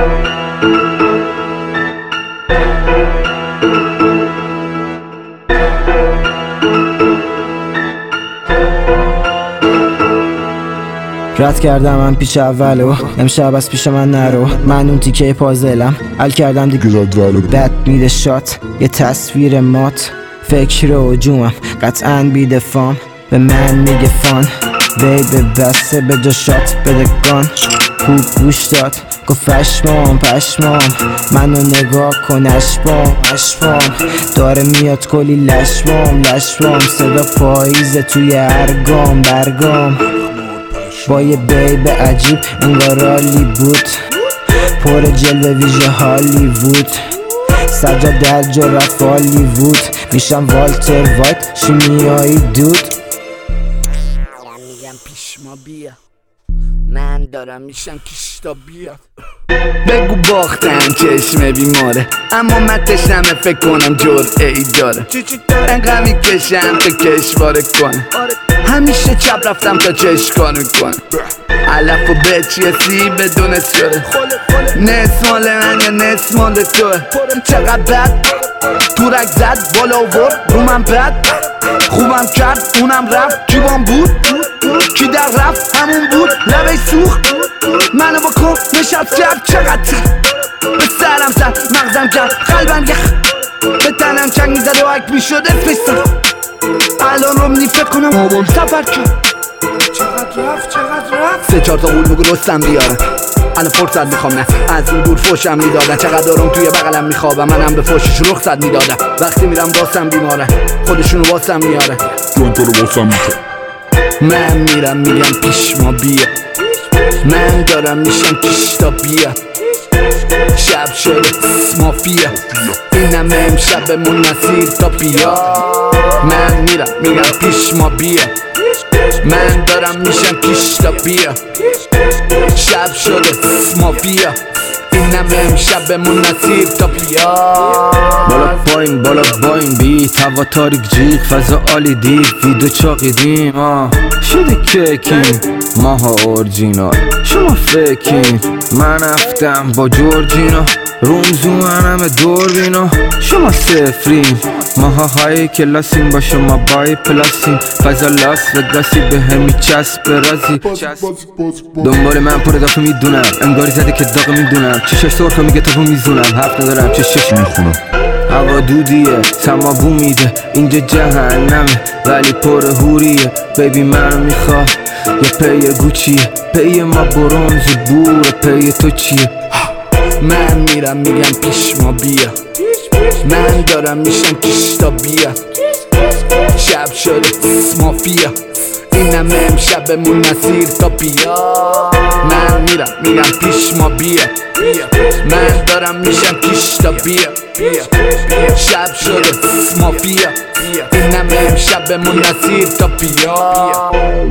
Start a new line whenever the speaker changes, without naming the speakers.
رد کردم من پیش اولو، امشب از پیش من نرو. من اون تیکه پازلم حل کردم دیگه جدولو. بد میده شات یه تصویر مات، فکر و جومم قطعاً بیدفام. به من میگه فان بیبی بسته به جا شات بده گان. خوب گوش داد گفت پشمام منو نگاه کن اشبام داره میاد کلی لشمام صدا پاییزه توی هر گام برگام. با یه بیب عجیب انگار عالی بود، پر جلوه ویژه هالیوود. سجاد در جا رفت هالیوود، میشم والتر وایت شیمیایی دود.
میگم پیش ما بیا، من دارم میشم کیش تا بیاد. بگو باختم چشم بیماره، اما من تشنمه فکر کنم جرعه‌ای داره. انقدر میکشم تا کشواره کنه، همیشه چپ رفتم تا چشکار میکنه. علف و بچیه سی بدون اسیاره، نصف مال من یا نصف مال توه. چقدر بد تورک زد بالا ورد رو من بد، خوبم کرد اونم رفت. جیبام بود کی در رفت همون بود، لبه سوخت منو با کن نشست کرد. چقدر به سرم زد مغزم کرد قلبم یخ، به تنم چنگ میزد و اک میشده فستم. الان رو منی فکر کنم آبان سفر کرد. چقدر رفت سه چهار تا قول بگو رستم بیاره. الان فرصت میخوام نه از این دور فوشم میدادن. چقدر دارم توی بغلم میخوابم، منم به فوشش رخصت میدادم. وقتی میرم واسم بیماره، خودشونو واسم میاره،
جون تو رو واسم میشه.
من میرم میگم پیش ما بیا، من دارم میشم کیش تا بیا. شب شده مافیا، اینم امشبمون نصیر تا بیا. من میرم میگم پیش ما بیا، من دارم میشم کیش تا بیا. شب شده مافیا، اینم امشبمون نصیر تا بیا.
بالا پایین بیت هوا تاریک جیغ فضا عالی دید ویدو چاقیدیم شده کیکیم ماها اورجینال شما فکین. من رفتم با جورجینا رومزون همه دور بینا. شما صفرین ماها های کلاسیم با شما بای پلاسیم. فضا لاس وگاسی به همی چسب رازی. دنبال من پر داخل میدونم انگاری زده که داغ میدونم. چشش سرخه میگه تا میزونم حرف ندارم چشش میخونم. هوا دودیه سما بو میده اینجا جهنمه ولی پر هوریه. بیبی منو میخواه یه پی گوچیه، پی ما برونز بوره پی تو چیه.
من میرم میگم پیش ما بیا، من دارم میشم کیش تا بیا. شب شده مافیا، اینم امشبمون نصیر تا بیا. من میرم میگم پیش ما بیا، من دارم میشم کیش تا بیا. شب شده مافیا، اینم امشبمون نصیر تا بیا.